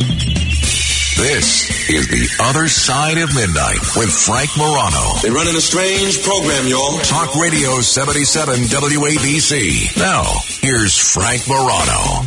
This is The Other Side of Midnight with Frank Morano. They're running a strange program, y'all. Talk Radio 77 WABC. Now, here's Frank Morano.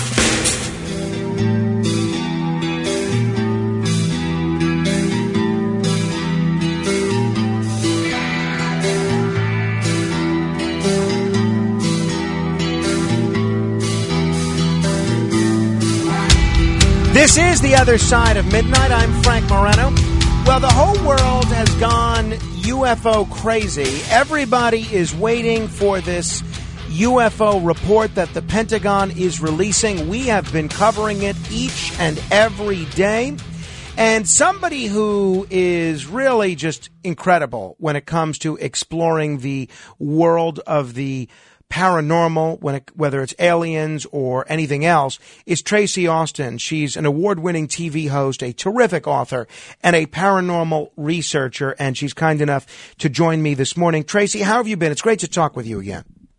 This is The Other Side of Midnight. I'm Frank Morano. Well, the whole world has gone UFO crazy. Everybody is waiting for this UFO report that the Pentagon is releasing. We have been covering it each and every day. And somebody who is really just incredible when it comes to exploring the world of the paranormal, whether it's aliens or anything else, is Tracy Austin. She's an award-winning TV host, a terrific author, and a paranormal researcher, and she's kind enough to join me this morning. Tracy, how have you been? It's great to talk with you again.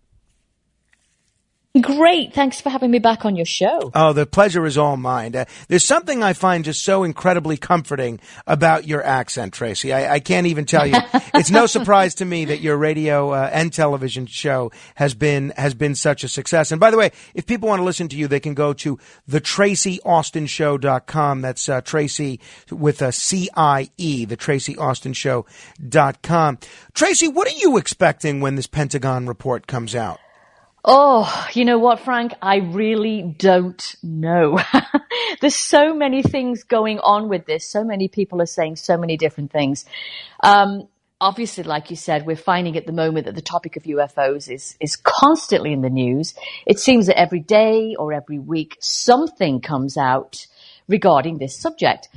Great. Thanks for having me back on your show. Oh, the pleasure is all mine. There's something I find just so incredibly comforting about your accent, Tracy. I can't even tell you. It's no surprise to me that your radio and television show has been such a success. And by the way, if people want to listen to you, they can go to thetracyaustenshow.com. That's Tracy with a C-I-E, thetracyaustenshow.com. Tracy, what are you expecting when this Pentagon report comes out? Oh, you know what, Frank? I really don't know. There's so many things going on with this. So many people are saying so many different things. Obviously, like you said, we're finding at the moment that the topic of UFOs is constantly in the news. It seems that every day or every week something comes out regarding this subject.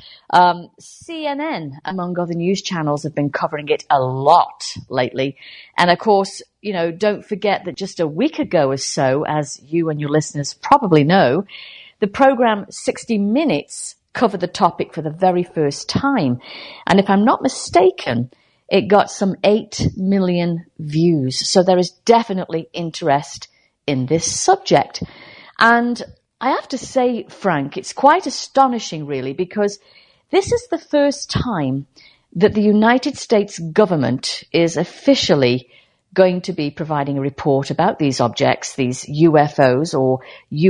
CNN, among other news channels, have been covering it a lot lately. And of course, you know, don't forget that just a week ago or so, as you and your listeners probably know, the program 60 Minutes covered the topic for the very first time. And if I'm not mistaken, it got some 8 million views. So there is definitely interest in this subject. And I have to say, Frank, it's quite astonishing, really, because this is the first time that the United States government is officially going to be providing a report about these objects, these UFOs or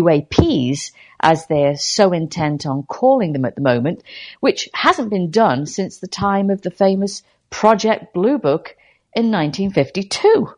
UAPs, as they're so intent on calling them at the moment, which hasn't been done since the time of the famous Project Blue Book in 1952.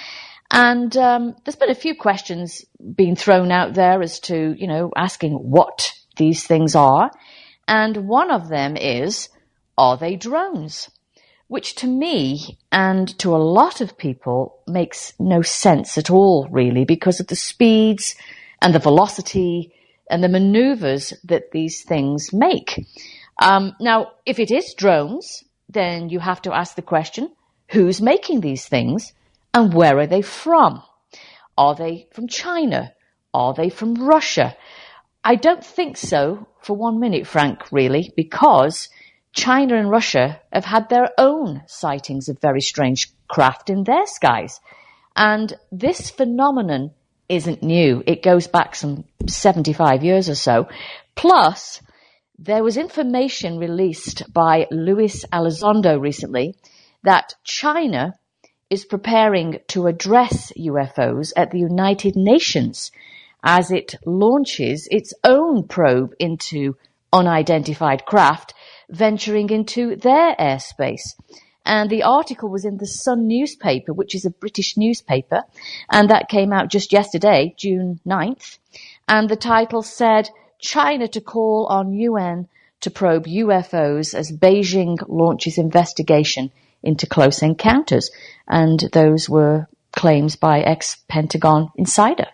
And there's been a few questions being thrown out there as to, you know, asking what these things are. And one of them is, are they drones? Which to me and to a lot of people makes no sense at all, really, because of the speeds and the velocity and the maneuvers that these things make. Now, if it is drones, then you have to ask the question, who's making these things? And where are they from? Are they from China? Are they from Russia? I don't think so for 1 minute, Frank, really, because China and Russia have had their own sightings of very strange craft in their skies. And this phenomenon isn't new. It goes back some 75 years or so. Plus, there was information released by Luis Elizondo recently that China is preparing to address UFOs at the United Nations as it launches its own probe into unidentified craft venturing into their airspace. And the article was in the Sun newspaper, which is a British newspaper, and that came out just yesterday, June 9th. And the title said, China to call on UN to probe UFOs as Beijing launches investigation into close encounters. And those were claims by ex-Pentagon insider.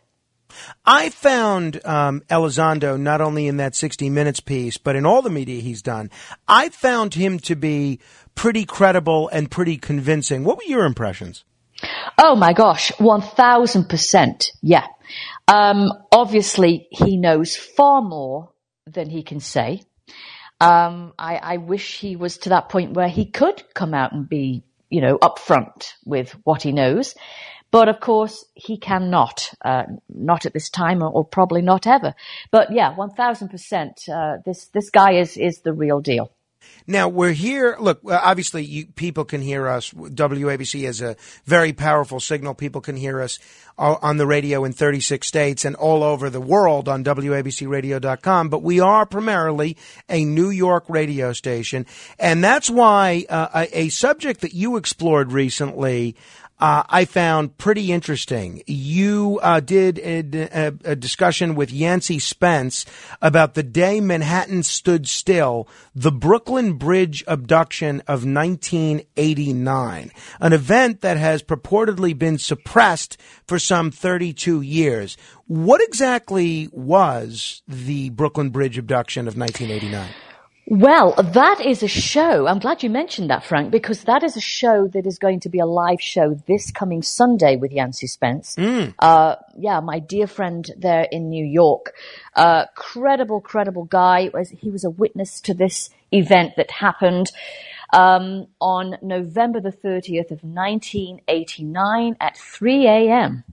I found Elizondo not only in that 60 Minutes piece, but in all the media he's done. I found him to be pretty credible and pretty convincing. What were your impressions? Oh, my gosh, 1,000%. Yeah. Obviously, he knows far more than he can say. I wish he was to that point where he could come out and be, you know, upfront with what he knows. But of course, he cannot, not at this time or probably not ever. But yeah, 1000%, this guy is the real deal. Now, we're here. Look, obviously, people can hear us. WABC has a very powerful signal. People can hear us on the radio in 36 states and all over the world on WABCRadio.com. But we are primarily a New York radio station. And that's why a subject that you explored recently I found pretty interesting. You did a discussion with Yancey Spence about the day Manhattan stood still, the Brooklyn Bridge abduction of 1989, an event that has purportedly been suppressed for some 32 years. What exactly was the Brooklyn Bridge abduction of 1989? Well, that is a show. I'm glad you mentioned that, Frank, because that is a show that is going to be a live show this coming Sunday with Yancey Spence. My dear friend there in New York. Credible guy. He was a witness to this event that happened on November the 30th of 1989 at 3 a.m.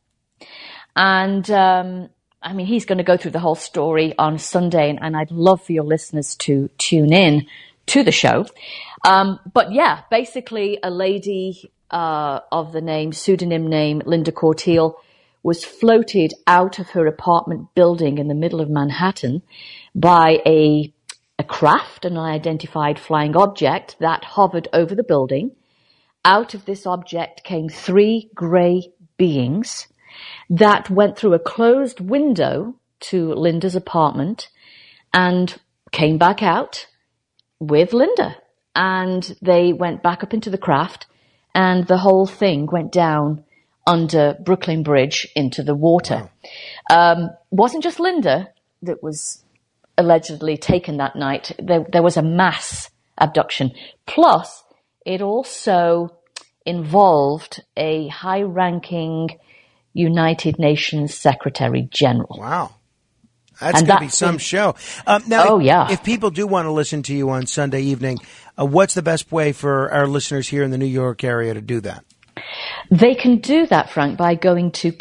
And he's going to go through the whole story on Sunday, and I'd love for your listeners to tune in to the show. But yeah, basically a lady of the pseudonym name Linda Corteil was floated out of her apartment building in the middle of Manhattan by a craft, an unidentified flying object that hovered over the building. Out of this object came 3 gray beings that went through a closed window to Linda's apartment and came back out with Linda. And they went back up into the craft, and the whole thing went down under Brooklyn Bridge into the water. Wasn't just Linda that was allegedly taken that night. There was a mass abduction. Plus, it also involved a high-ranking United Nations Secretary General. Wow. That's going to be some show. Now, if people do want to listen to you on Sunday evening, what's the best way for our listeners here in the New York area to do that? They can do that, Frank, by going to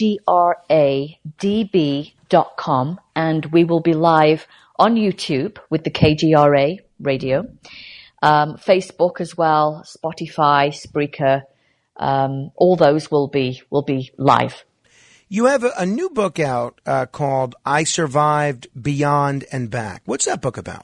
kgradb.com, and we will be live on YouTube with the KGRA radio, Facebook as well, Spotify, Spreaker. All those will be live. You have a new book out called I Survived Beyond and Back. What's that book about?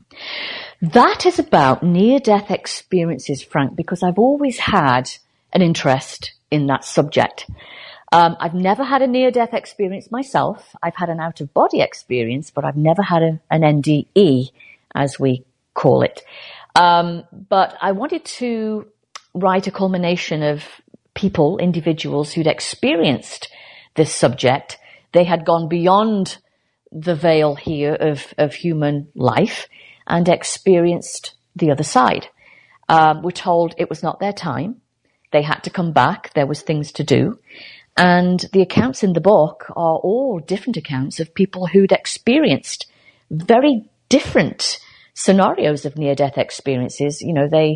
That is about near-death experiences, Frank, because I've always had an interest in that subject. I've never had a near-death experience myself. I've had an out-of-body experience, but I've never had an NDE, as we call it. But I wanted to write a culmination of people, individuals who'd experienced this subject. They had gone beyond the veil here of human life and experienced the other side. Were told it was not their time. They had to come back. There was things to do. And the accounts in the book are all different accounts of people who'd experienced very different scenarios of near-death experiences. You know, they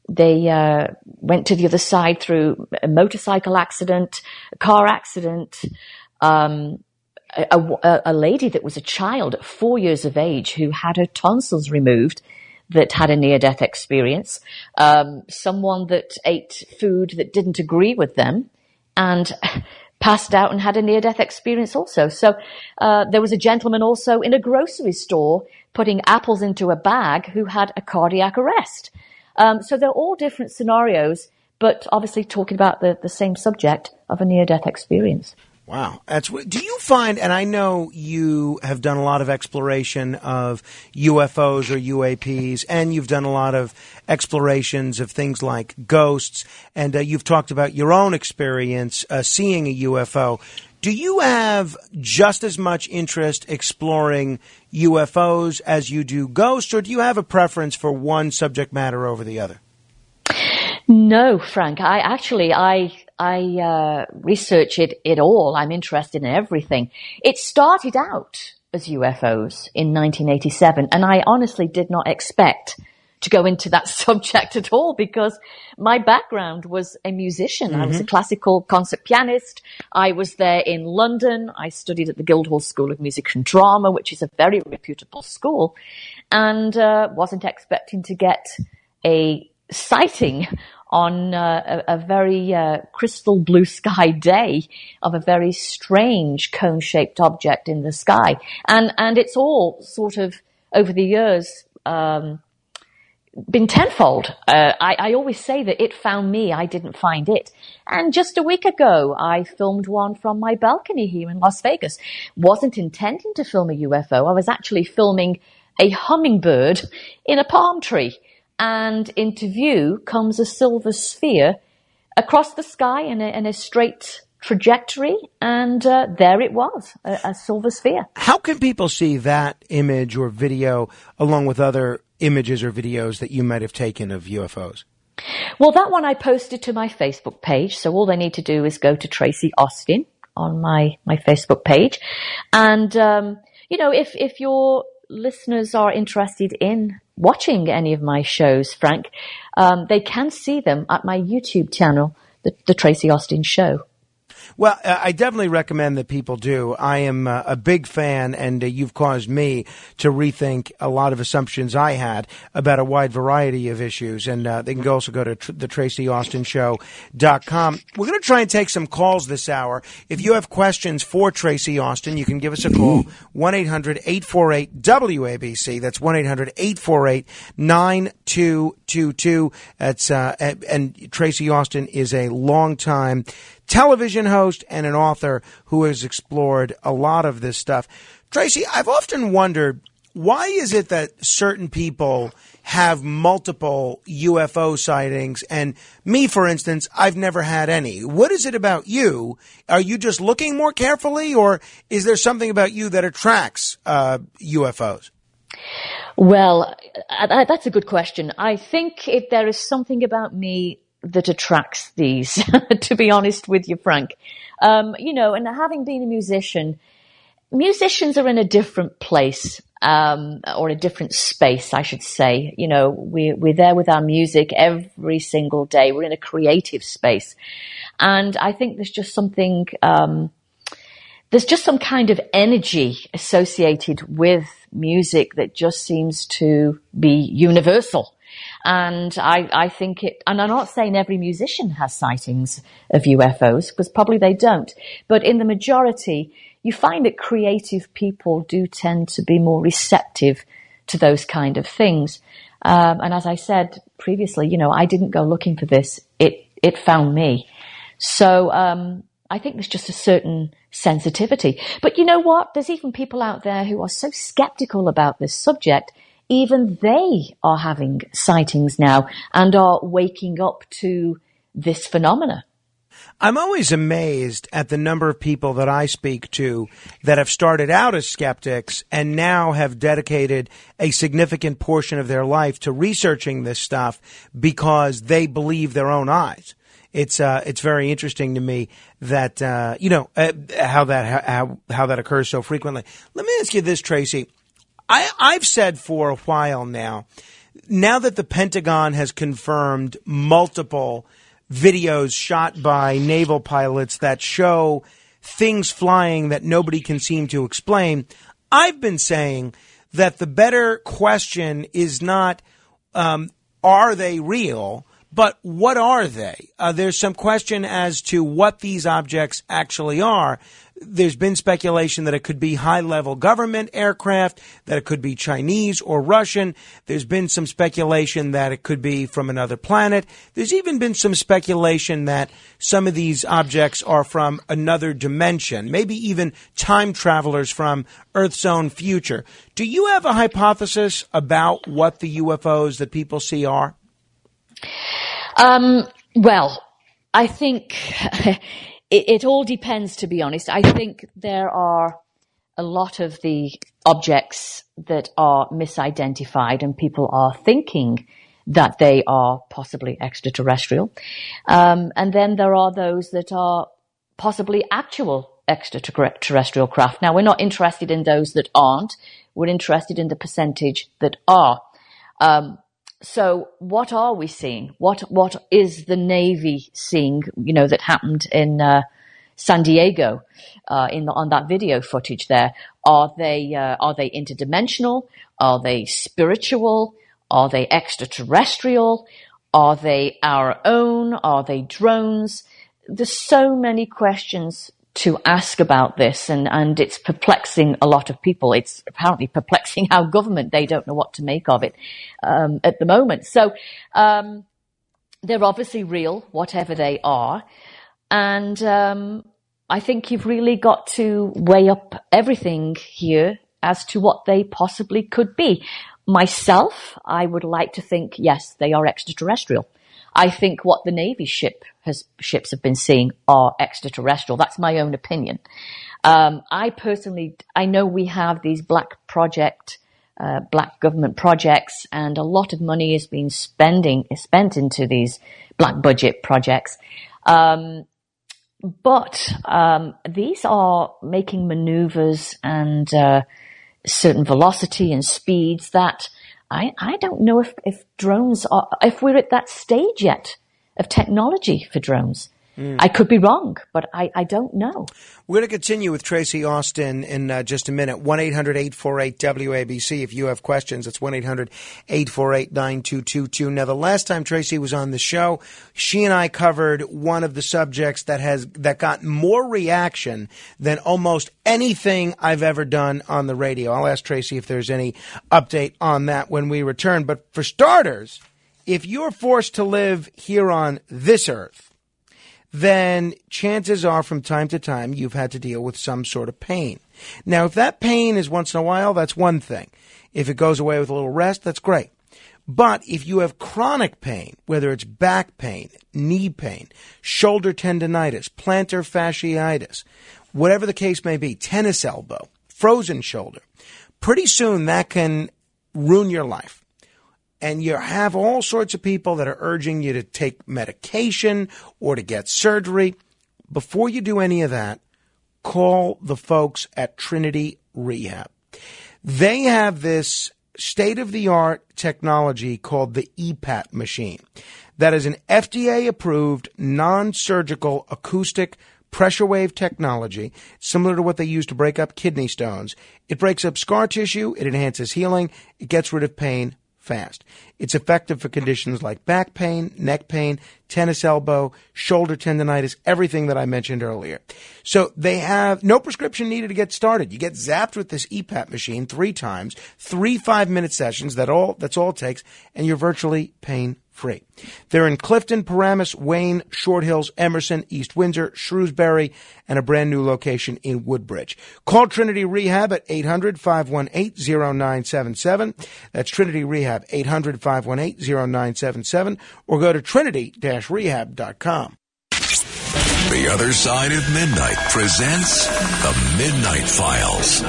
went to the other side through a motorcycle accident, a car accident, a lady that was a child at 4 years of age who had her tonsils removed that had a near-death experience, someone that ate food that didn't agree with them and passed out and had a near-death experience also. So there was a gentleman also in a grocery store putting apples into a bag who had a cardiac arrest. So they're all different scenarios, but obviously talking about the same subject of a near-death experience. Wow. Do you find, and I know you have done a lot of exploration of UFOs or UAPs, and you've done a lot of explorations of things like ghosts, and you've talked about your own experience seeing a UFO. Do you have just as much interest exploring UFOs as you do ghosts, or do you have a preference for one subject matter over the other? No, Frank. I research it all. I'm interested in everything. It started out as UFOs in 1987, and I honestly did not expect to go into that subject at all, because my background was a musician. I was a classical concert pianist. I was there in London. I studied at the Guildhall School of Music and Drama, which is a very reputable school, and wasn't expecting to get a sighting on a very crystal blue sky day of a very strange cone-shaped object in the sky. And it's all sort of, over the years, been tenfold. I always say that it found me, I didn't find it. And just a week ago, I filmed one from my balcony here in Las Vegas. Wasn't intending to film a UFO. I was actually filming a hummingbird in a palm tree. And into view comes a silver sphere across the sky in a straight trajectory, and there it was, a silver sphere. How can people see that image or video along with other images or videos that you might have taken of UFOs? Well, that one I posted to my Facebook page, so all they need to do is go to Tracy Austin on my Facebook page. And, if your listeners are interested in watching any of my shows, Frank, they can see them at my YouTube channel, the Tracy Austin Show. Well, I definitely recommend that people do. I am a big fan, and you've caused me to rethink a lot of assumptions I had about a wide variety of issues. And they can also go to the TracyAustinShow.com. We're going to try and take some calls this hour. If you have questions for Tracy Austin, you can give us a call, 1-800-848-WABC. That's 1-800-848-9222. That's and Tracy Austin is a longtime television host and an author who has explored a lot of this stuff. Tracy, I've often wondered, why is it that certain people have multiple UFO sightings, and me, for instance, I've never had any? What is it about you? Are you just looking more carefully, or is there something about you that attracts UFOs? Well, that's a good question. I think there is something about me that attracts these, to be honest with you, Frank. And having been a musician, musicians are in a different place, or a different space, I should say. We're there with our music every single day. We're in a creative space. And I think there's just something, there's just some kind of energy associated with music that just seems to be universal. And I think and I'm not saying every musician has sightings of UFOs, because probably they don't. But in the majority, you find that creative people do tend to be more receptive to those kind of things. And as I said previously, I didn't go looking for this. It found me. So, I think there's just a certain sensitivity. But you know what? There's even people out there who are so skeptical about this subject. Even they are having sightings now and are waking up to this phenomena. I'm always amazed at the number of people that I speak to that have started out as skeptics and now have dedicated a significant portion of their life to researching this stuff because they believe their own eyes. It's very interesting to me that how that occurs so frequently. Let me ask you this, Tracy. I've said for a while now that the Pentagon has confirmed multiple videos shot by naval pilots that show things flying that nobody can seem to explain, I've been saying that the better question is not, are they real, but what are they? There's some question as to what these objects actually are. There's been speculation that it could be high-level government aircraft, that it could be Chinese or Russian. There's been some speculation that it could be from another planet. There's even been some speculation that some of these objects are from another dimension, maybe even time travelers from Earth's own future. Do you have a hypothesis about what the UFOs that people see are? Well, I think it all depends, to be honest. I think there are a lot of the objects that are misidentified and people are thinking that they are possibly extraterrestrial. And then there are those that are possibly actual extraterrestrial craft. Now, we're not interested in those that aren't. We're interested in the percentage that are. So what are we seeing? What is the Navy seeing, that happened in San Diego on that video footage there? Are they interdimensional? Are they spiritual? Are they extraterrestrial? Are they our own? Are they drones? There's so many questions to ask about this, and it's perplexing a lot of people. It's apparently perplexing our government. They don't know what to make of it at the moment. So they're obviously real, whatever they are. And I think you've really got to weigh up everything here as to what they possibly could be. Myself, I would like to think, yes, they are extraterrestrial. I think what the Navy ships have been seeing are extraterrestrial. That's my own opinion. I know we have these black government projects, and a lot of money is being spent into these black budget projects. But these are making maneuvers and certain velocity and speeds that I don't know if drones are, if we're at that stage yet of technology for drones. I could be wrong, but I don't know. We're going to continue with Tracy Austin in just a minute. 1-800-848-WABC if you have questions. It's 1-800-848-9222. Now, the last time Tracy was on the show, she and I covered one of the subjects that got more reaction than almost anything I've ever done on the radio. I'll ask Tracy if there's any update on that when we return. But for starters, if you're forced to live here on this earth, then chances are from time to time you've had to deal with some sort of pain. Now, if that pain is once in a while, that's one thing. If it goes away with a little rest, that's great. But if you have chronic pain, whether it's back pain, knee pain, shoulder tendonitis, plantar fasciitis, whatever the case may be, tennis elbow, frozen shoulder, pretty soon that can ruin your life. And you have all sorts of people that are urging you to take medication or to get surgery. Before you do any of that, call the folks at Trinity Rehab. They have this state-of-the-art technology called the EPAT machine. That is an FDA-approved, non-surgical acoustic pressure wave technology, similar to what they use to break up kidney stones. It breaks up scar tissue, it enhances healing, it gets rid of pain fast. It's effective for conditions like back pain, neck pain, tennis elbow, shoulder tendonitis, everything that I mentioned earlier. So they have no prescription needed to get started. You get zapped with this EPAT machine 3 times, 3 5-minute sessions. That's all it takes, and you're virtually pain-free. They're in Clifton, Paramus, Wayne, Short Hills, Emerson, East Windsor, Shrewsbury, and a brand new location in Woodbridge. Call Trinity Rehab at 800-518-0977. That's Trinity Rehab, 800-518-0977, or go to trinity-rehab.com. The Other Side of Midnight presents The Midnight Files.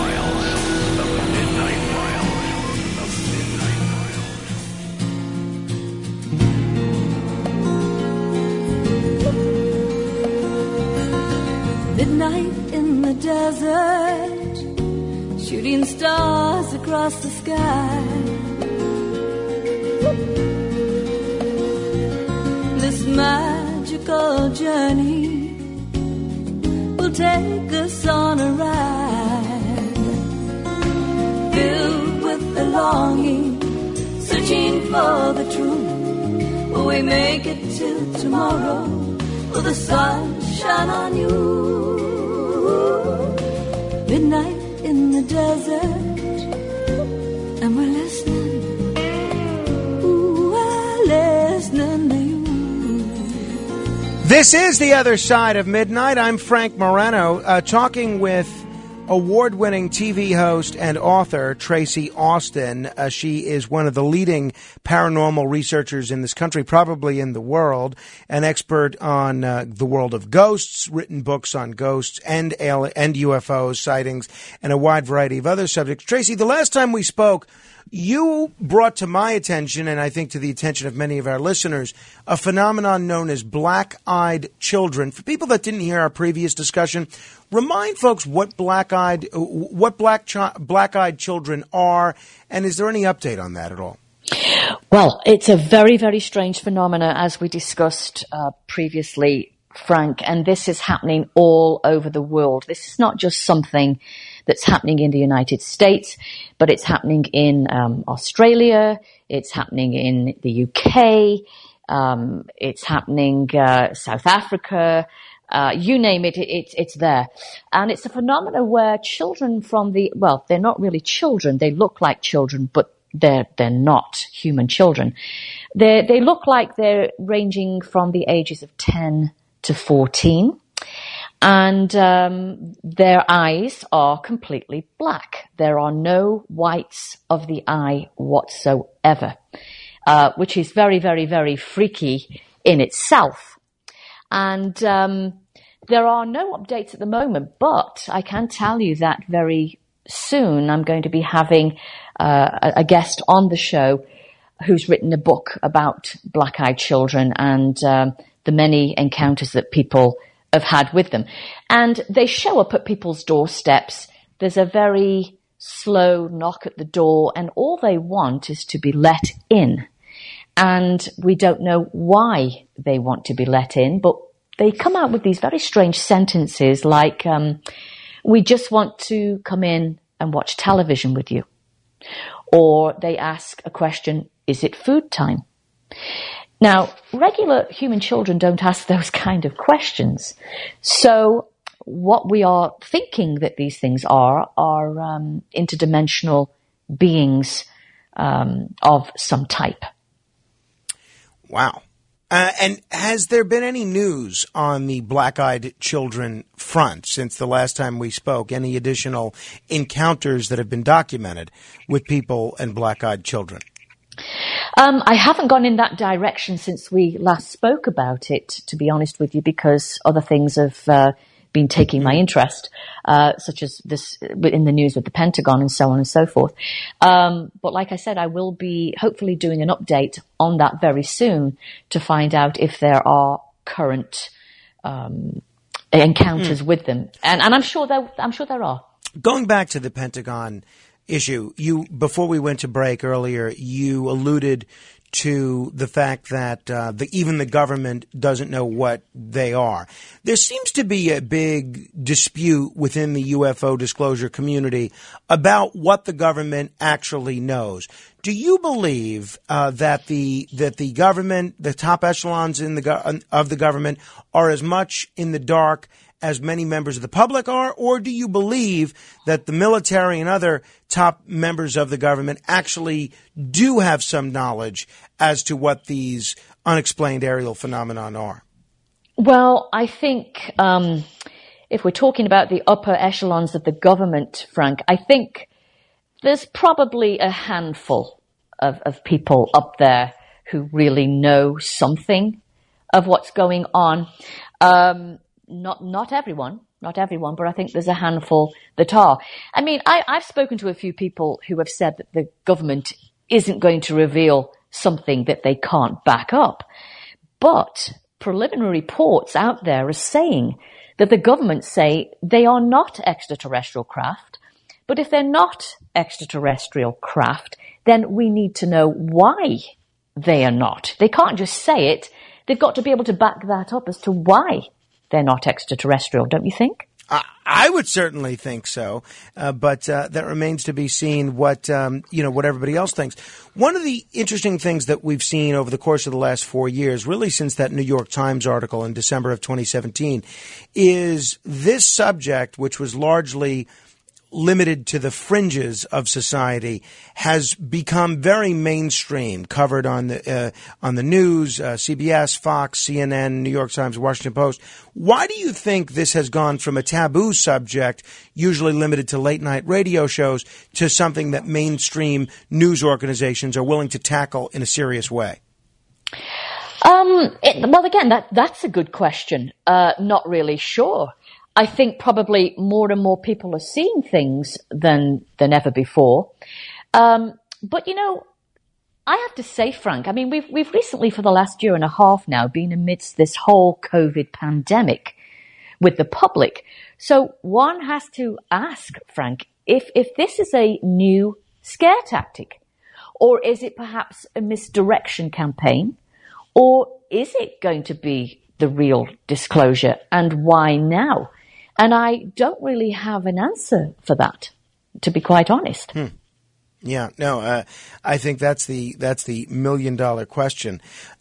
Midnight in the desert, shooting stars across the sky. This magical journey will take us on a ride, filled with a longing, searching for the truth. Will we make it to tomorrow? Will the sun shine on you? Midnight in the desert, and we're listening. Ooh, we're listening to you. This is The Other Side of Midnight. I'm Frank Morano, talking with award-winning TV host and author Tracy Austin. She is one of the leading paranormal researchers in this country, probably in the world, an expert on the world of ghosts, written books on ghosts and UFOs, sightings, and a wide variety of other subjects. Tracy, the last time we spoke, you brought to my attention, and I think to the attention of many of our listeners, a phenomenon known as black-eyed children. For people that didn't hear our previous discussion, remind folks what black-eyed children are, and is there any update on that at all? Well, it's a very, very strange phenomena, as we discussed previously, Frank, and this is happening all over the world. This is not just something that's happening in the United States, but it's happening in Australia, it's happening in the UK, it's happening South Africa, you name it, it's there. And it's a phenomenon where children they're not really children, they look like children, but they're not human children. They look like they're ranging from the ages of 10 to 14. And their eyes are completely black. There are no whites of the eye whatsoever, which is very, very, very freaky in itself. And there are no updates at the moment, but I can tell you that very soon I'm going to be having a guest on the show who's written a book about black-eyed children and the many encounters that people have had with them. And they show up at people's doorsteps. There's a very slow knock at the door, and all they want is to be let in. And we don't know why they want to be let in, but they come out with these very strange sentences like, we just want to come in and watch television with you. Or they ask a question, is it food time? Now, regular human children don't ask those kind of questions. So what we are thinking that these things are interdimensional beings of some type. Wow. And has there been any news on the black-eyed children front since the last time we spoke? Any additional encounters that have been documented with people and black-eyed children? I haven't gone in that direction since we last spoke about it, to be honest with you, because other things have been taking my interest, such as this in the news with the Pentagon and so on and so forth. But like I said, I will be hopefully doing an update on that very soon to find out if there are current encounters with them, and I'm sure there are. Going back to the Pentagon issue, before we went to break earlier, you alluded to the fact that even the government doesn't know what they are. There seems to be a big dispute within the UFO disclosure community about what the government actually knows. Do you believe that the government, the top echelons of the government, are as much in the dark as many members of the public are, or do you believe that the military and other top members of the government actually do have some knowledge as to what these unexplained aerial phenomenon are? Well, I think if we're talking about the upper echelons of the government, Frank, I think there's probably a handful of people up there who really know something of what's going on. Not everyone, but I think there's a handful that are. I mean, I've spoken to a few people who have said that the government isn't going to reveal something that they can't back up. But preliminary reports out there are saying that the government say they are not extraterrestrial craft. But if they're not extraterrestrial craft, then we need to know why they are not. They can't just say it. They've got to be able to back that up as to why they're not extraterrestrial, don't you think? I would certainly think so, but that remains to be seen what everybody else thinks. One of the interesting things that we've seen over the course of the last 4 years, really since that New York Times article in December of 2017, is this subject, which was largely limited to the fringes of society, has become very mainstream, covered on the news, CBS, Fox, CNN, New York Times, Washington Post. Why do you think this has gone from a taboo subject, usually limited to late night radio shows, to something that mainstream news organizations are willing to tackle in a serious way? Well, again, that's a good question. Not really sure. I think probably more and more people are seeing things than ever before. But, I have to say, Frank, I mean, we've recently for the last year and a half now been amidst this whole COVID pandemic with the public. So one has to ask, Frank, if this is a new scare tactic, Or is it perhaps a misdirection campaign? Or is it going to be the real disclosure, and why now? And I don't really have an answer for that, to be quite honest. Yeah, no, I think that's the $1 million question.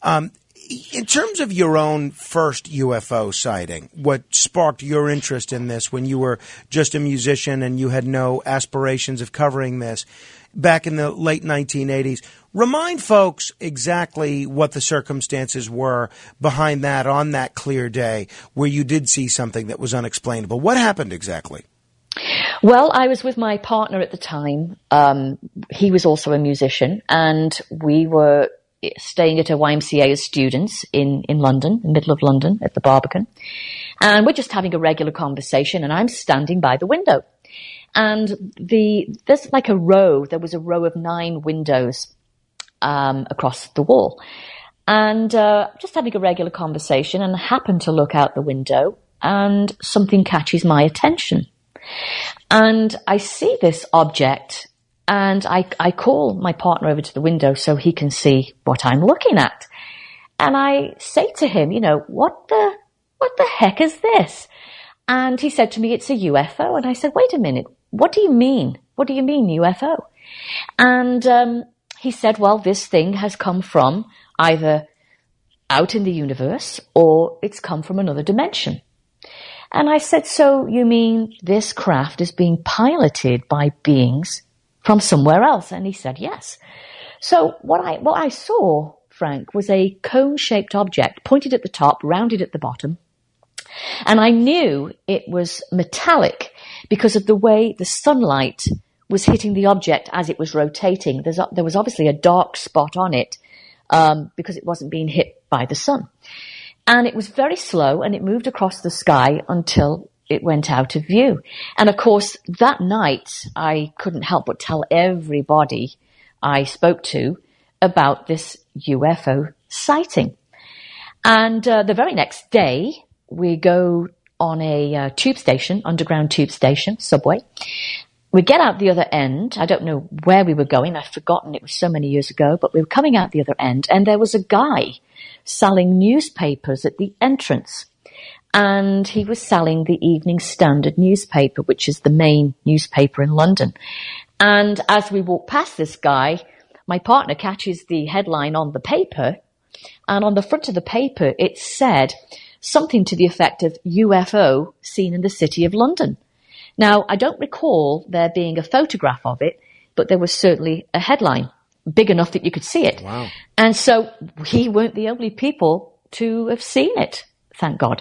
In terms of your own first UFO sighting, what sparked your interest in this when you were just a musician and you had no aspirations of covering this back in the late 1980s, remind folks exactly what the circumstances were behind that on that clear day where you did see something that was unexplainable. What happened exactly? Well, I was with my partner at the time. He was also a musician, and we were staying at a YMCA as students in London, in the middle of London, at the Barbican. And we're just having a regular conversation, and I'm standing by the window. And there's like there was a row of 9 windows across the wall. And just having a regular conversation, and I happen to look out the window, and something catches my attention. And I see this object, and I call my partner over to the window so he can see what I'm looking at. And I say to him, what the heck is this? And he said to me, it's a UFO. And I said, wait a minute, what do you mean? What do you mean UFO? And he said, well, this thing has come from either out in the universe or it's come from another dimension. And I said, so you mean this craft is being piloted by beings from somewhere else? And he said, yes. So what I saw, Frank, was a cone-shaped object, pointed at the top, rounded at the bottom. And I knew it was metallic because of the way the sunlight was hitting the object as it was rotating. There was obviously a dark spot on it because it wasn't being hit by the sun. And it was very slow, and it moved across the sky until it went out of view. And of course, that night, I couldn't help but tell everybody I spoke to about this UFO sighting. And the very next day, we go on a tube station, underground tube station, subway. We get out the other end. I don't know where we were going. I've forgotten. It was so many years ago. But we were coming out the other end, and there was a guy selling newspapers at the entrance. And he was selling the Evening Standard newspaper, which is the main newspaper in London. And as we walk past this guy, my partner catches the headline on the paper. And on the front of the paper, it said something to the effect of UFO seen in the city of London. Now, I don't recall there being a photograph of it, but there was certainly a headline big enough that you could see it. Wow. And so we weren't the only people to have seen it, thank God.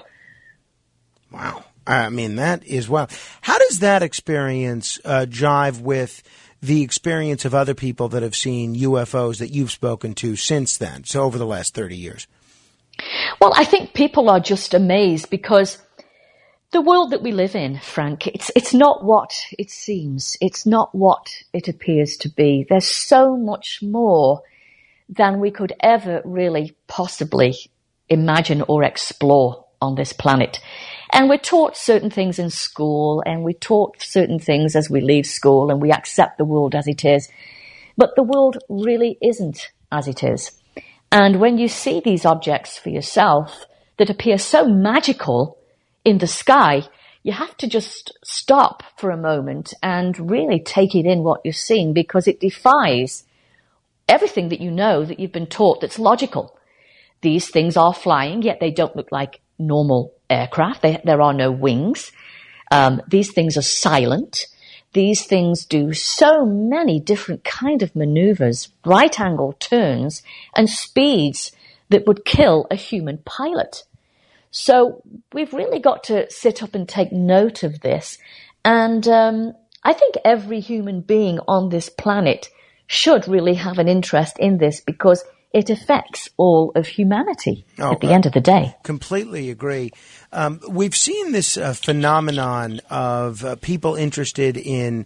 Wow. I mean, that is wow. How does that experience jive with the experience of other people that have seen UFOs that you've spoken to since then, so over the last 30 years? Well, I think people are just amazed because the world that we live in, Frank, it's not what it seems. It's not what it appears to be. There's so much more than we could ever really possibly imagine or explore on this planet. And we're taught certain things in school, and we're taught certain things as we leave school, and we accept the world as it is. But the world really isn't as it is. And when you see these objects for yourself that appear so magical in the sky, you have to just stop for a moment and really take it in what you're seeing, because it defies everything that you know that you've been taught that's logical. These things are flying, yet they don't look like normal aircraft. There are no wings. These things are silent. These things do so many different kind of maneuvers, right angle turns, and speeds that would kill a human pilot. So we've really got to sit up and take note of this. And I think every human being on this planet should really have an interest in this, because it affects all of humanity at the end of the day. Completely agree. We've seen this phenomenon of people interested in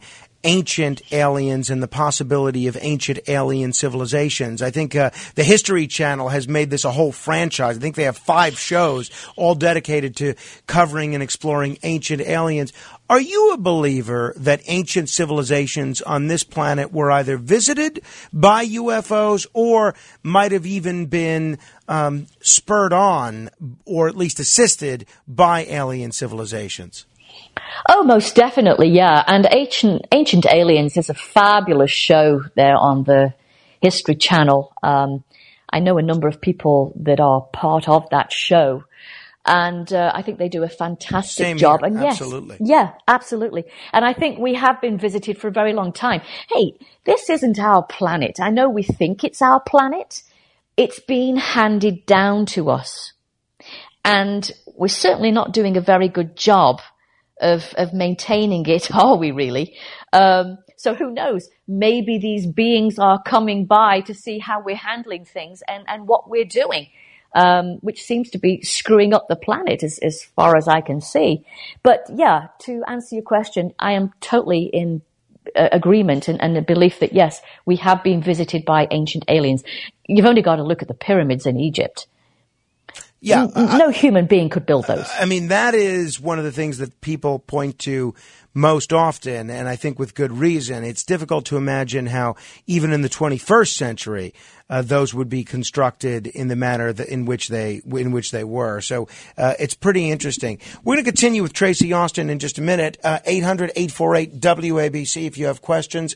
ancient aliens and the possibility of ancient alien civilizations. I think the History Channel has made this a whole franchise. I think they have 5 shows all dedicated to covering and exploring ancient aliens. Are you a believer that ancient civilizations on this planet were either visited by UFOs or might have even been spurred on or at least assisted by alien civilizations? Oh, most definitely, yeah. And Ancient Aliens is a fabulous show there on the History Channel. I know a number of people that are part of that show. And I think they do a fantastic job. Here. And absolutely. Yes, yeah, absolutely. And I think we have been visited for a very long time. Hey, this isn't our planet. I know we think it's our planet. It's been handed down to us. And we're certainly not doing a very good job of maintaining it, are we really? So who knows? Maybe these beings are coming by to see how we're handling things and what we're doing. Which seems to be screwing up the planet as far as I can see. But yeah, to answer your question, I am totally in agreement and the belief that yes, we have been visited by ancient aliens. You've only got to look at the pyramids in Egypt. Yeah. No human being could build those. I mean, that is one of the things that people point to most often, and I think with good reason. It's difficult to imagine how, even in the 21st century, those would be constructed in the manner in which they were. So it's pretty interesting. We're going to continue with Tracy Austin in just a minute. 800-848-WABC if you have questions.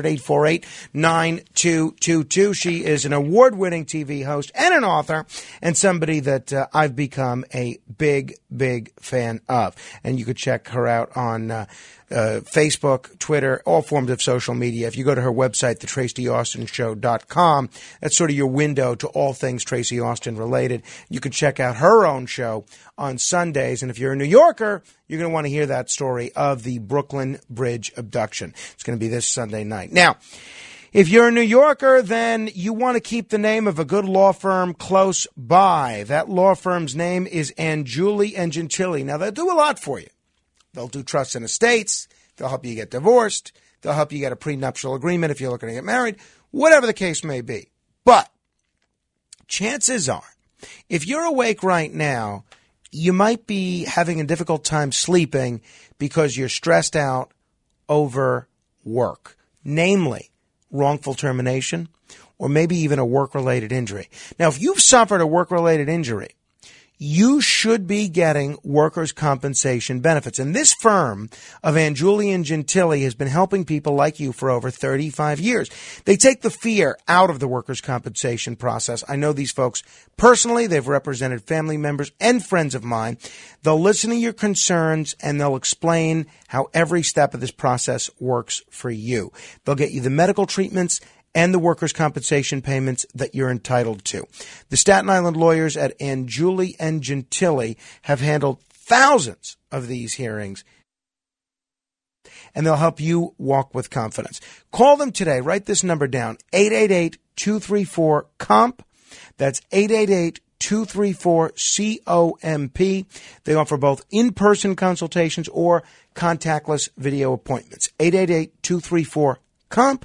800-848-9222. She is an award-winning TV host and an author, and somebody that I've become a big, big fan of. And you could check her out on Facebook, Twitter, all forms of social media. If you go to her website, thetracyaustenshow.com, that's sort of your window to all things Tracy Austin related. You can check out her own show on Sundays. And if you're a New Yorker, you're going to want to hear that story of the Brooklyn Bridge abduction. It's going to be this Sunday night. Now, if you're a New Yorker, then you want to keep the name of a good law firm close by. That law firm's name is Angiuli & Gentili. Now, they'll do a lot for you. They'll do trusts and estates. They'll help you get divorced. They'll help you get a prenuptial agreement if you're looking to get married, whatever the case may be. But chances are, if you're awake right now, you might be having a difficult time sleeping because you're stressed out over work, namely wrongful termination or maybe even a work-related injury. Now, if you've suffered a work-related injury, you should be getting workers' compensation benefits. And this firm of Angiuli & Gentili has been helping people like you for over 35 years. They take the fear out of the workers' compensation process. I know these folks personally. They've represented family members and friends of mine. They'll listen to your concerns, and they'll explain how every step of this process works for you. They'll get you the medical treatments and the workers' compensation payments that you're entitled to. The Staten Island lawyers at Angiuli & Gentili have handled thousands of these hearings, and they'll help you walk with confidence. Call them today. Write this number down, 888-234-COMP. That's 888-234-COMP. They offer both in-person consultations or contactless video appointments. 888-234-COMP.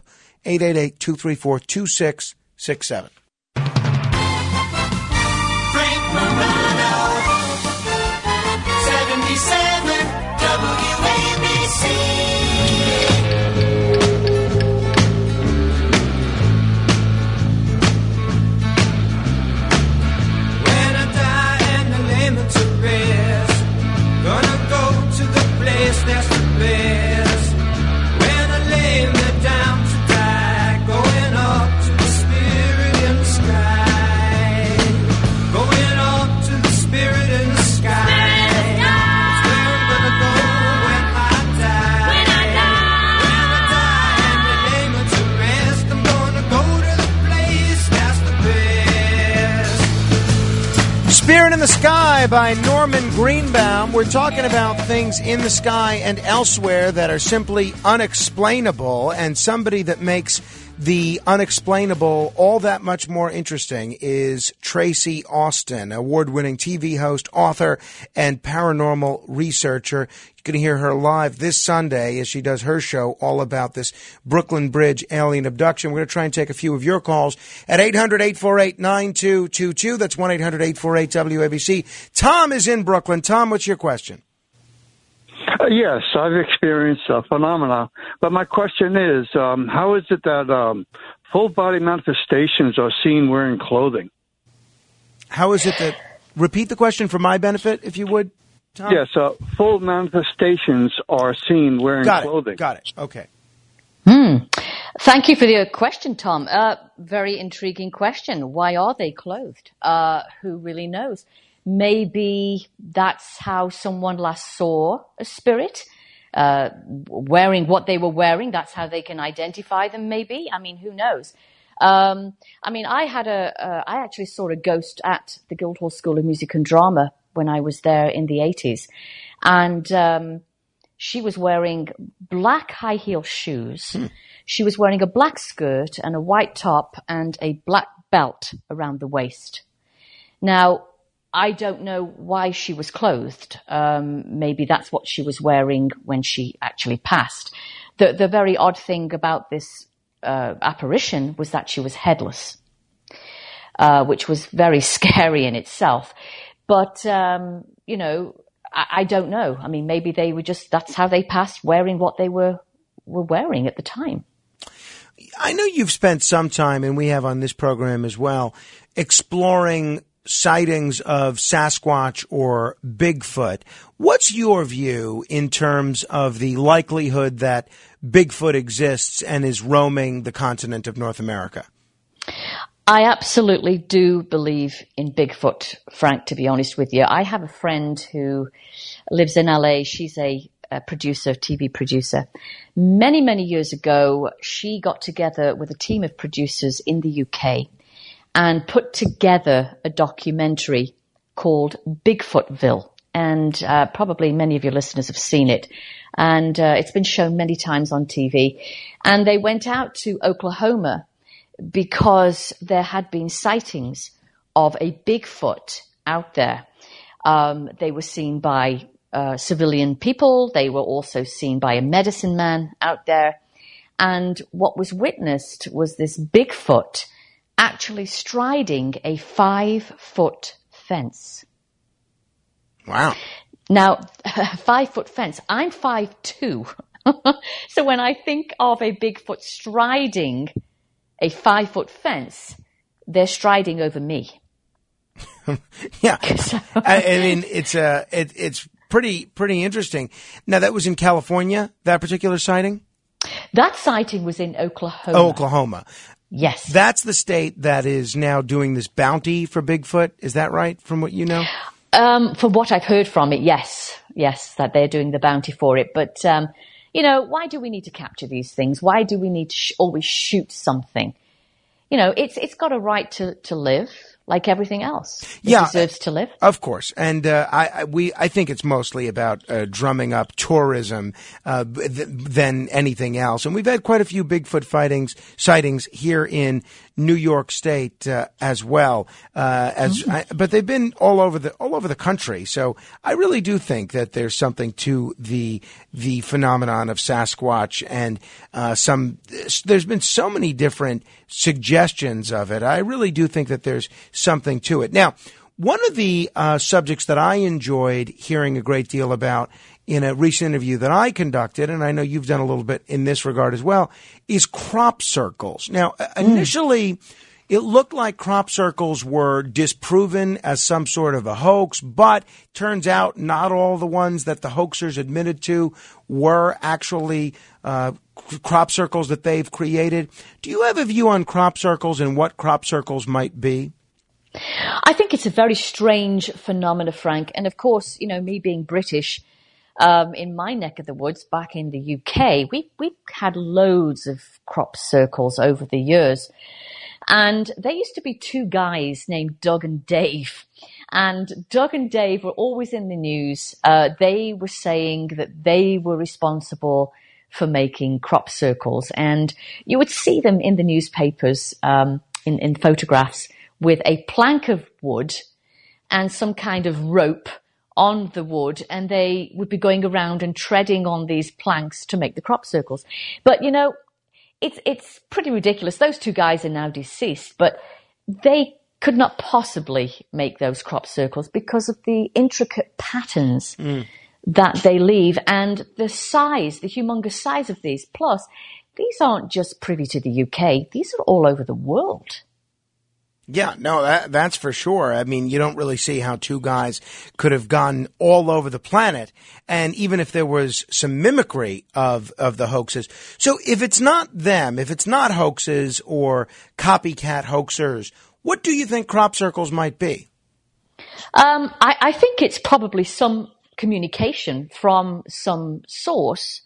888-234-2667. Frank Morano, 77 WABC. When I die and I lay me to rest, gonna go to the place that's the best. When I lay me down to going up to the spirit in the sky. Going up to the spirit in the sky. That's where I'm gonna go when I die. When I die and they lay me to rest, I'm gonna go to the place that's the best. Spirit in the Sky by Norman Greenbaum. We're talking about things in the sky and elsewhere that are simply unexplainable, and somebody that makes the unexplainable, all that much more interesting, is Tracy Austin, award-winning TV host, author, and paranormal researcher. You can hear her live this Sunday as she does her show all about this Brooklyn Bridge alien abduction. We're going to try and take a few of your calls at 800-848-9222. That's 1-800-848-WABC. Tom is in Brooklyn. Tom, what's your question? Yes, I've experienced a phenomena, but my question is, how is it that full-body manifestations are seen wearing clothing? How is it that... Repeat the question for my benefit, if you would, Tom? Yes, full manifestations are seen wearing clothing. Got it. Okay. Thank you for the question, Tom. Very intriguing question. Why are they clothed? Who really knows? Maybe that's how someone last saw a spirit, wearing what they were wearing. That's how they can identify them, maybe. I mean, who knows? I actually saw a ghost at the Guildhall School of Music and Drama when I was there in the 80s. And she was wearing black high heel shoes. She was wearing a black skirt and a white top and a black belt around the waist. Now, I don't know why she was clothed. Maybe that's what she was wearing when she actually passed. The very odd thing about this apparition was that she was headless, which was very scary in itself. But, I don't know. I mean, maybe they were that's how they passed, wearing what they were wearing at the time. I know you've spent some time, and we have on this program as well, exploring sightings of Sasquatch or Bigfoot. What's your view in terms of the likelihood that Bigfoot exists and is roaming the continent of North America? I absolutely do believe in Bigfoot, Frank, to be honest with you. I have a friend who lives in LA. She's a producer, TV producer. Many, many years ago, she got together with a team of producers in the UK and put together a documentary called Bigfootville. And probably many of your listeners have seen it. And it's been shown many times on TV. And they went out to Oklahoma because there had been sightings of a Bigfoot out there. They were seen by civilian people. They were also seen by a medicine man out there. And what was witnessed was this Bigfoot actually striding a 5-foot fence. Wow. Now, a 5-foot fence. I'm 5'2". So when I think of a Bigfoot striding a 5-foot fence, they're striding over me. Yeah. I mean, it's pretty interesting. Now, that was in California, that particular sighting? That sighting was in Oklahoma. Oh, Oklahoma. Yes. That's the state that is now doing this bounty for Bigfoot. Is that right, from what you know? From what I've heard from it, yes. Yes, that they're doing the bounty for it. But, why do we need to capture these things? Why do we need to always shoot something? It's got a right to live like everything else. It deserves to live. Of course. And I think it's mostly about drumming up tourism than anything else. And we've had quite a few Bigfoot sightings here in New York State as well. But they've been all over the country. So I really do think that there's something to the phenomenon of Sasquatch, and there's been so many different suggestions of it. I really do think that there's something to it. Now, one of the subjects that I enjoyed hearing a great deal about in a recent interview that I conducted, and I know you've done a little bit in this regard as well, is crop circles. Now, initially, it looked like crop circles were disproven as some sort of a hoax, but turns out not all the ones that the hoaxers admitted to were actually crop circles that they've created. Do you have a view on crop circles and what crop circles might be? I think it's a very strange phenomenon, Frank. And of course, me being British, in my neck of the woods back in the UK, we've had loads of crop circles over the years. And there used to be two guys named Doug and Dave. And Doug and Dave were always in the news. They were saying that they were responsible for making crop circles. And you would see them in the newspapers, in photographs, with a plank of wood and some kind of rope on the wood, and they would be going around and treading on these planks to make the crop circles. But, you know, it's pretty ridiculous. Those two guys are now deceased, but they could not possibly make those crop circles because of the intricate patterns that they leave and the size, the humongous size of these. Plus, these aren't just privy to the UK. These are all over the world. Yeah, no, that's for sure. I mean, you don't really see how two guys could have gone all over the planet. And even if there was some mimicry of the hoaxes. So if it's not them, if it's not hoaxes or copycat hoaxers, what do you think crop circles might be? I think it's probably some communication from some source.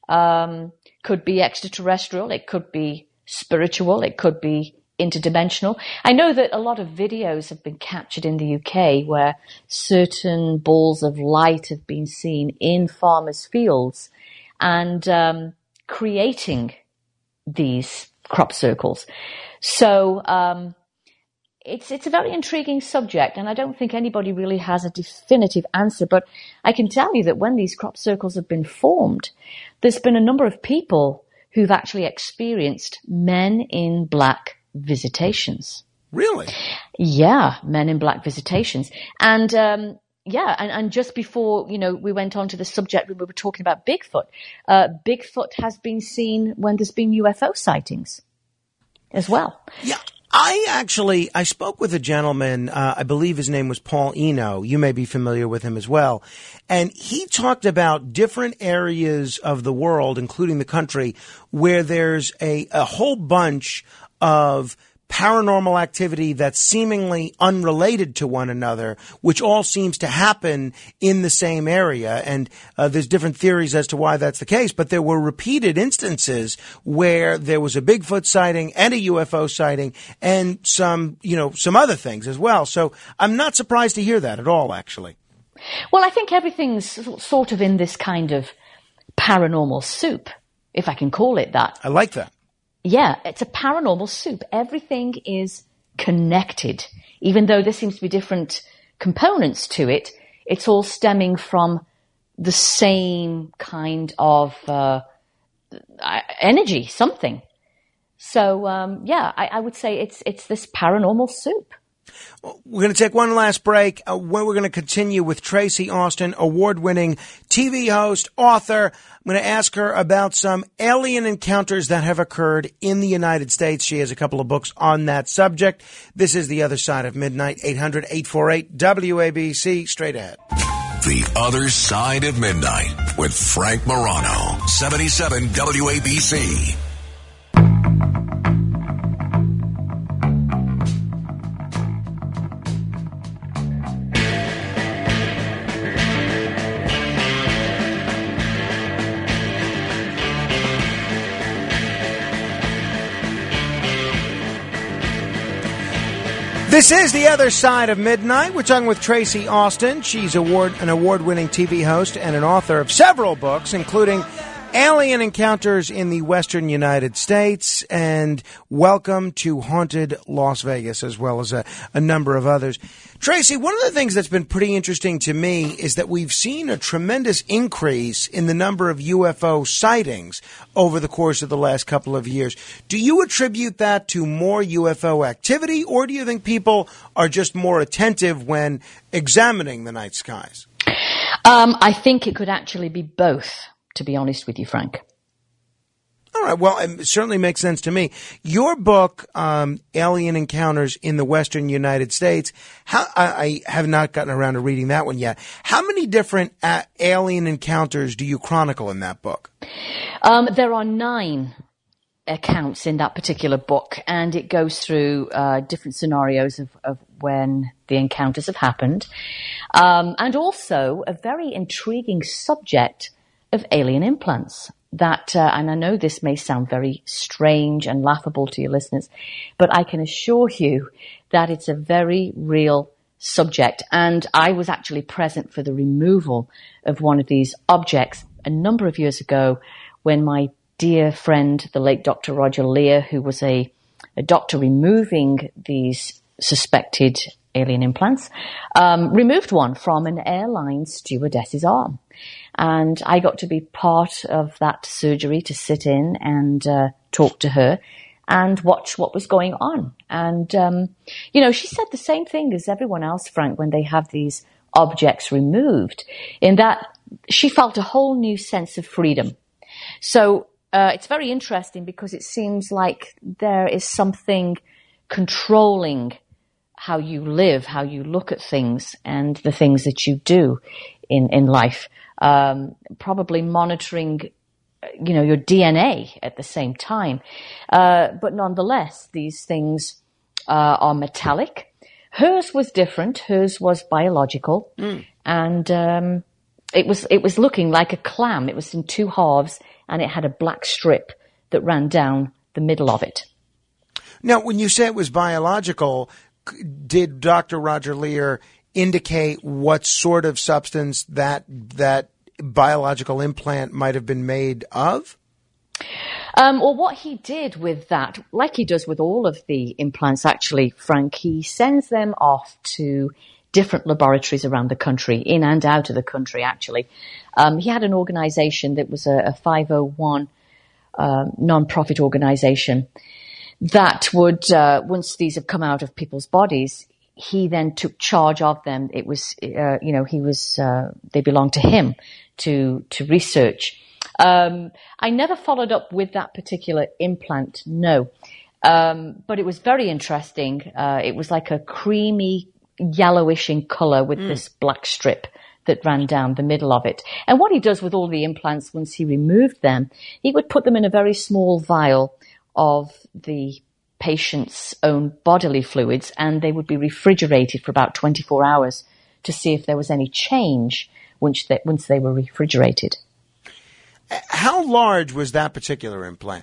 Could be extraterrestrial. It could be spiritual. It could be interdimensional. I know that a lot of videos have been captured in the UK where certain balls of light have been seen in farmers' fields and creating these crop circles. So it's a very intriguing subject, and I don't think anybody really has a definitive answer. But I can tell you that when these crop circles have been formed, there's been a number of people who've actually experienced men in black visitations. Really? Yeah, men in black visitations. And and just before, you know, we went on to the subject, we were talking about Bigfoot. Bigfoot has been seen when there's been UFO sightings as well. Yeah. I spoke with a gentleman, I believe his name was Paul Eno. You may be familiar with him as well. And he talked about different areas of the world, including the country, where there's a whole bunch of paranormal activity that's seemingly unrelated to one another, which all seems to happen in the same area. And there's different theories as to why that's the case, but there were repeated instances where there was a Bigfoot sighting and a UFO sighting and some other things as well. So I'm not surprised to hear that at all, actually. Well, I think everything's sort of in this kind of paranormal soup, if I can call it that. I like that. Yeah, it's a paranormal soup. Everything is connected. Even though there seems to be different components to it, it's all stemming from the same kind of energy, something. So, I would say it's this paranormal soup. We're going to take one last break. We're going to continue with Tracy Austin, award-winning TV host, author. I'm going to ask her about some alien encounters that have occurred in the United States. She has a couple of books on that subject. This is The Other Side of Midnight, 800-848-WABC. Straight ahead. The Other Side of Midnight with Frank Morano, 77 WABC. This is The Other Side of Midnight. We're talking with Tracy Austin. She's an award-winning TV host and an author of several books, including Alien Encounters in the Western United States and Welcome to Haunted Las Vegas, as well as a number of others. Tracy, one of the things that's been pretty interesting to me is that we've seen a tremendous increase in the number of UFO sightings over the course of the last couple of years. Do you attribute that to more UFO activity, or do you think people are just more attentive when examining the night skies? I think it could actually be both, to be honest with you, Frank. All right. Well, it certainly makes sense to me. Your book, Alien Encounters in the Western United States, I have not gotten around to reading that one yet. How many different alien encounters do you chronicle in that book? There are 9 accounts in that particular book, and it goes through different scenarios of when the encounters have happened, and also a very intriguing subject of alien implants. That, and I know this may sound very strange and laughable to your listeners, but I can assure you that it's a very real subject. And I was actually present for the removal of one of these objects a number of years ago when my dear friend, the late Dr. Roger Leir, who was a doctor removing these suspected alien implants, removed one from an airline stewardess's arm. And I got to be part of that surgery, to sit in and talk to her and watch what was going on. And, she said the same thing as everyone else, Frank, when they have these objects removed, in that she felt a whole new sense of freedom. So it's very interesting, because it seems like there is something controlling how you live, how you look at things, and the things that you do in life. Probably monitoring, your DNA at the same time. But nonetheless, these things are metallic. Hers was different. Hers was biological. And it was looking like a clam. It was in two halves, and it had a black strip that ran down the middle of it. Now, when you say it was biological, did Dr. Roger Leir indicate what sort of substance that biological implant might have been made of? Well, what he did with that, like he does with all of the implants, actually, Frank, he sends them off to different laboratories around the country, in and out of the country, actually. He had an organization that was a 501 non-profit organization that would, once these have come out of people's bodies, he then took charge of them. It was, they belonged to him to research. I never followed up with that particular implant, no. But it was very interesting. It was like a creamy yellowish in color with this black strip that ran down the middle of it. And what he does with all the implants, once he removed them, he would put them in a very small vial of the patient's own bodily fluids, and they would be refrigerated for about 24 hours to see if there was any change once they were refrigerated. How large was that particular implant?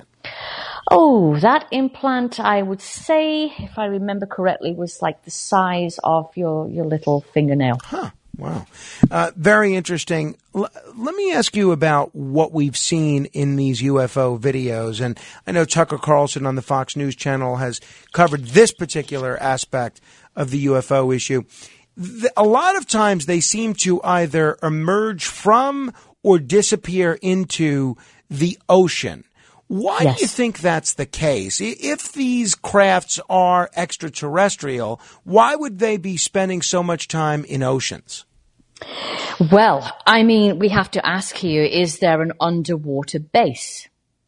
Oh, that implant, I would say, if I remember correctly, was like the size of your little fingernail. Huh. Wow. Very interesting. Let me ask you about what we've seen in these UFO videos. And I know Tucker Carlson on the Fox News channel has covered this particular aspect of the UFO issue. A lot of times they seem to either emerge from or disappear into the ocean. Why do you think that's the case? If these crafts are extraterrestrial, why would they be spending so much time in oceans? Well, I mean, we have to ask here, is there an underwater base?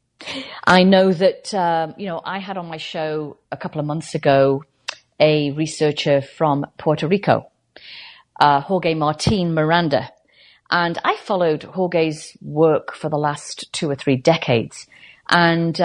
I know that, I had on my show a couple of months ago a researcher from Puerto Rico, Jorge Martin Miranda. And I followed Jorge's work for the last 2 or 3 decades. And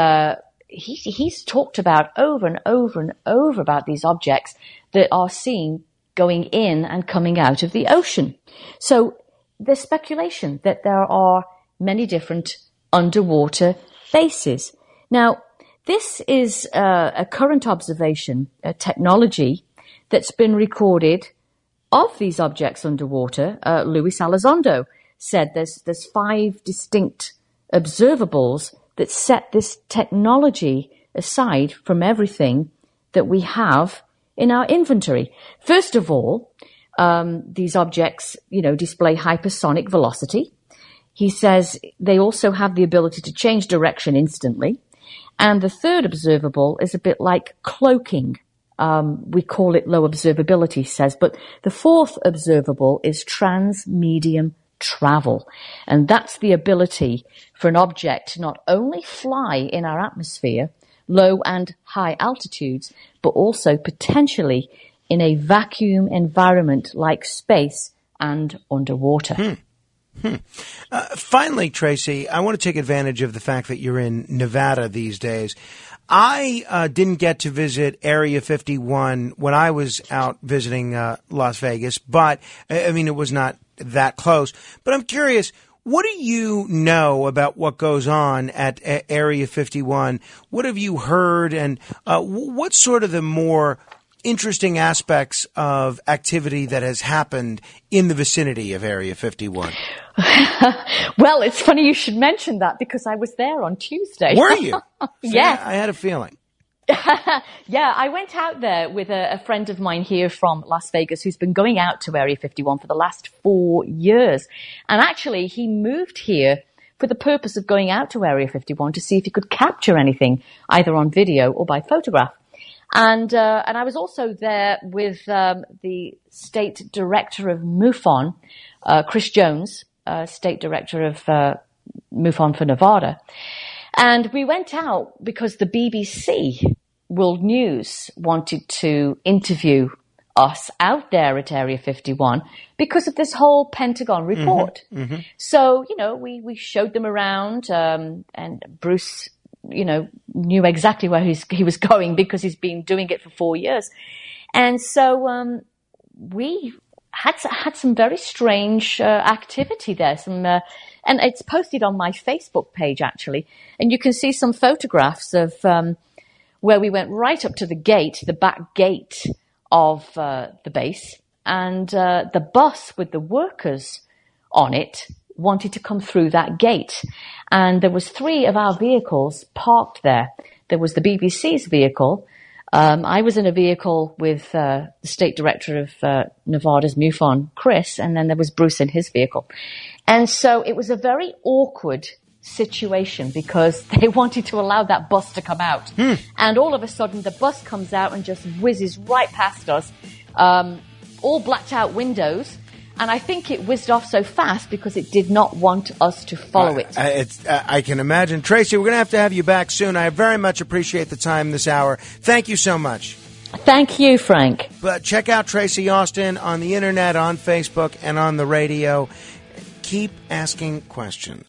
he's talked about over and over and over about these objects that are seen going in and coming out of the ocean. So there's speculation that there are many different underwater bases. Now, this is a current observation, a technology that's been recorded of these objects underwater. Luis Elizondo said there's 5 distinct observables that set this technology aside from everything that we have in our inventory. First of all, these objects, display hypersonic velocity. He says they also have the ability to change direction instantly. And the third observable is a bit like cloaking. We call it low observability, he says. But the fourth observable is transmedium travel. And that's the ability for an object to not only fly in our atmosphere, low and high altitudes, but also potentially in a vacuum environment like space and underwater. Finally, Tracy, I want to take advantage of the fact that you're in Nevada these days. I didn't get to visit Area 51 when I was out visiting Las Vegas, but, it was not that close. But I'm curious, what do you know about what goes on at Area 51? What have you heard, and what's sort of the more interesting aspects of activity that has happened in the vicinity of Area 51? Well, it's funny you should mention that because I was there on Tuesday. Were you? Yes. I had a feeling. Yeah, I went out there with a friend of mine here from Las Vegas who's been going out to Area 51 for the last 4 years. And actually, he moved here for the purpose of going out to Area 51 to see if he could capture anything, either on video or by photograph. And I was also there with the state director of MUFON, Chris Jones, state director of MUFON for Nevada. And we went out because the BBC World News wanted to interview us out there at Area 51 because of this whole Pentagon report. Mm-hmm. So, we showed them around, and Bruce, knew exactly where he was going because he's been doing it for 4 years. And so, we had some very strange activity there, and it's posted on my Facebook page, actually. And you can see some photographs of where we went right up to the gate, the back gate of the base. And the bus with the workers on it wanted to come through that gate. And there was 3 of our vehicles parked there. There was the BBC's vehicle. I was in a vehicle with the state director of Nevada's MUFON, Chris, and then there was Bruce in his vehicle. And so it was a very awkward situation because they wanted to allow that bus to come out. And all of a sudden, the bus comes out and just whizzes right past us, all blacked out windows. And I think it whizzed off so fast because it did not want us to follow it. I can imagine. Tracy, we're going to have you back soon. I very much appreciate the time this hour. Thank you so much. Thank you, Frank. But check out Tracy Austin on the internet, on Facebook, and on the radio. Keep asking questions.